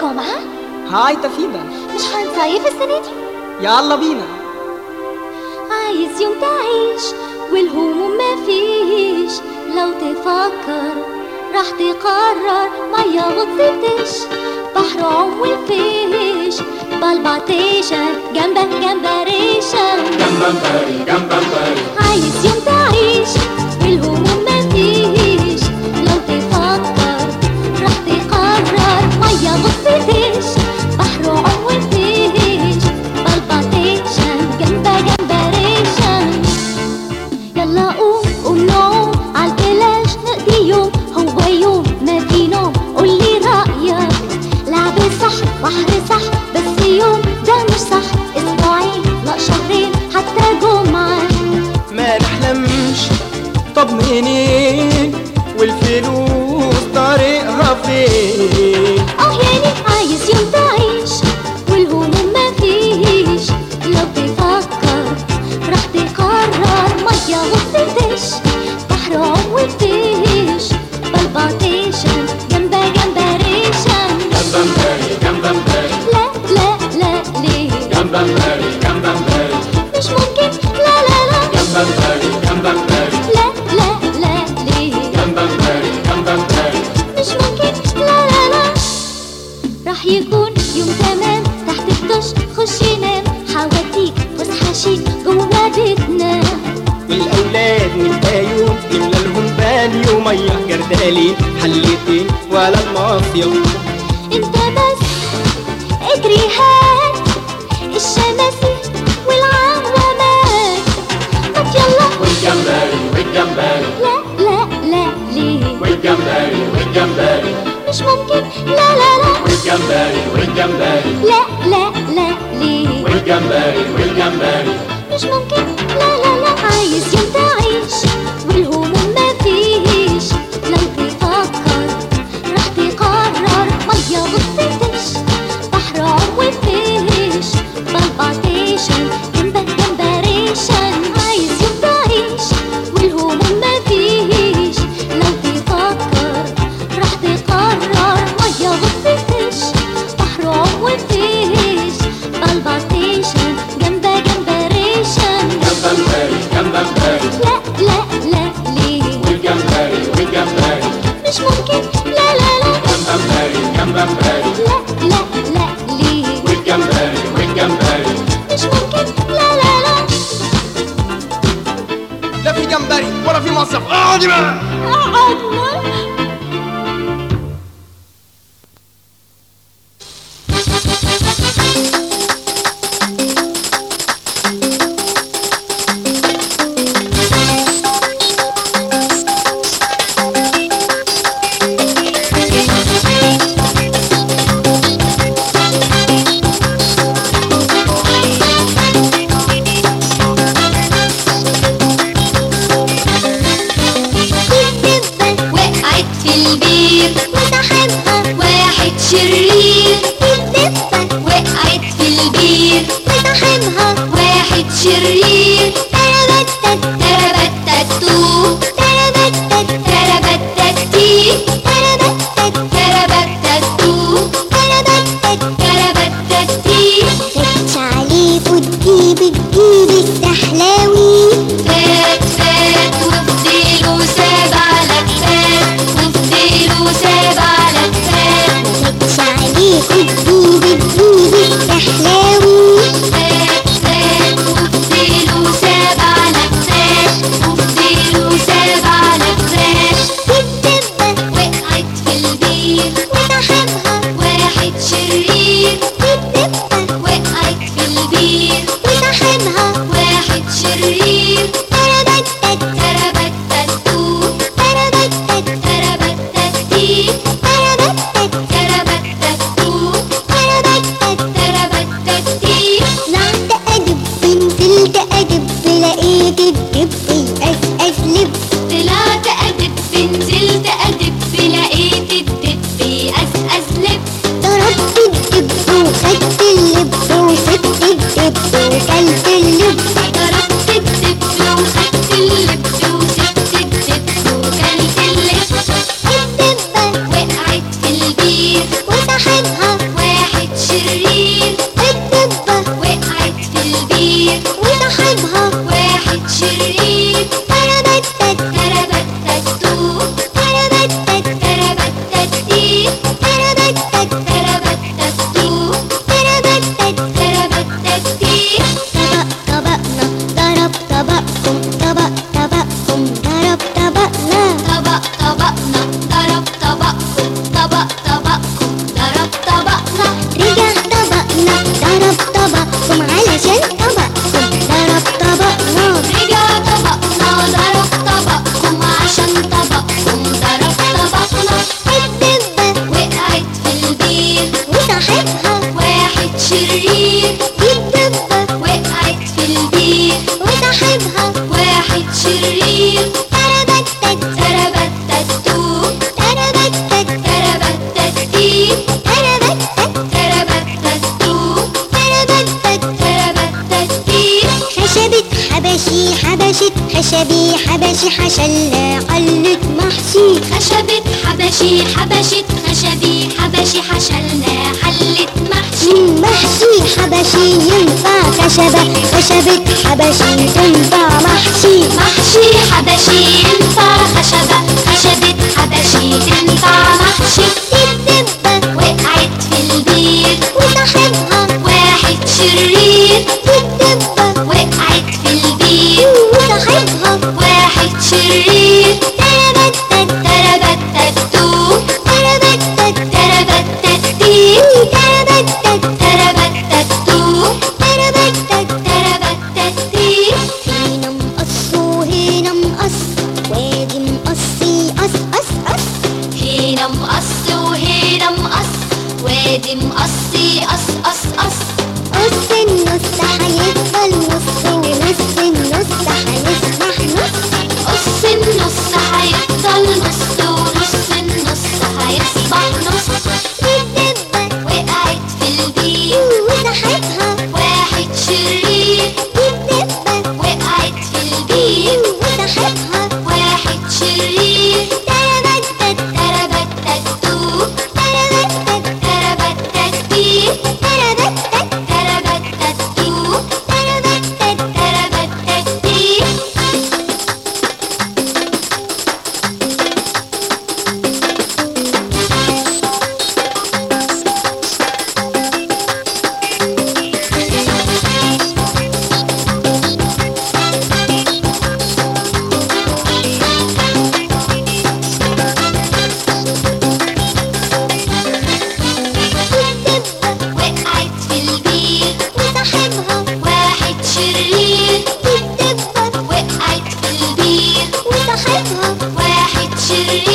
الجمعة؟ هاي تفيدة، مش هنصيف السنة دي؟ يلا بينا. عايز يوم تعيش والهموم مفيش، لو تفكر راح تقرر مية وتفتش، بحر عم والفيش، بلبطيشن جنبك جمبريشن، جمبري عايز يوم تعيش والهموم مفيش، لو تفكر راح تقرر مية وتفتش، بحر عم والفيش، بلبطيشن جنبك جمبريشن. يلا قوم نقوم عالبلاش نقضي يوم، هو يوم ما في نوم، قولي رأيك، لعب صح بحر صح، بس يوم ده مش صح، اسبوعين لا شهرين حتى جمعة ما نحلمش، طب منين والفلوس طريقها فين؟ يعني عايز يوم تعيش والهموم مفيش، لو تفكر راح تقرر مية وتفتش، بحر عم وتفيش، بلبطيشن جنبا جمبريشن، جمبري لا لا لا ليه جمبري مش ممكن، لا لا لا جمبري لا لا لا ليه جمبري مش ممكن، لا لا لا. راح يكون يوم تمام تحت الدش، خش ينام حواديك فسحة شيك جوا بيتنا، والأولاد نبقى يوم نملى لهم بانيو مية جردالي حلتين ولا المصيف. انت بس اجري هات الشماسي والعوامات، ما يلا والجمبري لا لا لا ليه والجمبري مش ممكن، لا لا لا والجمبري لا لا لا ليه والجمبري مش ممكن، لا لا لا. عايز يوم تعيش والهموم مفيش، لو تفكر راح تقرر مية وتفتش، بحر عم وفيش، بلبطيشن جنبك جمبريشن، عايز يوم تعيش والهموم مفيش، لو تفكر راح تقرر مية وتفتش، بحر عم وفيش، بلبطيشن جنبك جمبريشن، جمبري لا لا لا ليه والجمبري مش ممكن، لا لا لا جمبري لا لا لا ليه والجمبري مش ممكن، لا لا لا. لا في جمبري ولا في مصيف، اقعدي بقى. قعدنا وقعت في البير وصاحبها واحد شرير، الدبة وقعت في البير وصاحبها واحد شرير، تربتت تربتتو تربتت تربتتي تربتت تربتتو تربتت تربتتي، فتش عليك وتجيب السحلاوي، فات فات وفضيله سبع لفات وفضيله سبع لفات، فتش عليك وتجيب السحلاوي، فات فات وفضيله سبع لفات وفضيله سبع لفات، الدبة وقعت في البير وصاحبها واحد شرير، الدبة وقعت في البير وصاحبها واحد شرير، تربتت تربتتو تربتت تربتتي تربتت تربتتو تربتت تربتتي، طلعت أدب نزلت أدب لقيت الدب يقزقز لب، طلعت أدب نزلت أدب لقيت الدب يقزقز لب، ضربت الدب وخدت اللب وسبت الدب وكلت اللب، ضربت الدب وخدت اللب وسبت الدب وكلت اللب، الدبة وقعت في البير وصاحبها وصاحبها واحد شرير. الدبة وقعت في البير وصاحبها واحد شرير. تربتت تربتتو تربتت تربتتي تربتت تربتتو تربتت تربتتي. خشبت حبشي حبشت خشبي حبشي حشلنا قلت محشي. خشبت حبشي حبشت خشبي حبشي حشلنا حلت محشي. محشي حبشي ينفع خشبة خشبت حبشي تنفع محشي. محشي حبشي ينفع خشبة خشبت حبشي تنفع محشي. الدبة وقعت في البير وصاحبها واحد شرير. الدبة وقعت في البير وصاحبها واحد شرير. تربتت تربتتو تربتت تربتتي تربتت تربتتو تربتت تربتتي. هنا مقص وهنا مقص وادي مقصي قص قص قص. هنا مقص وهنا مقص وادي مقصي قص قص قص. قص النص هيفضل نص ونص النص هيصبح نص. قص النص هيفضل نص ونص النص هيصبح نص. الدبة وقعت في البير وصاحبها واحد شرير. الدبة وقعت في البير وصاحبها واحد شرير. تربتت تربتتو تربتت تربتتي تربتت تربتتو تربتت تربتتي. الدبة وقعت في البير وصاحبها واحد شرير. الدبة وقعت في البير وصاحبها واحد شرير.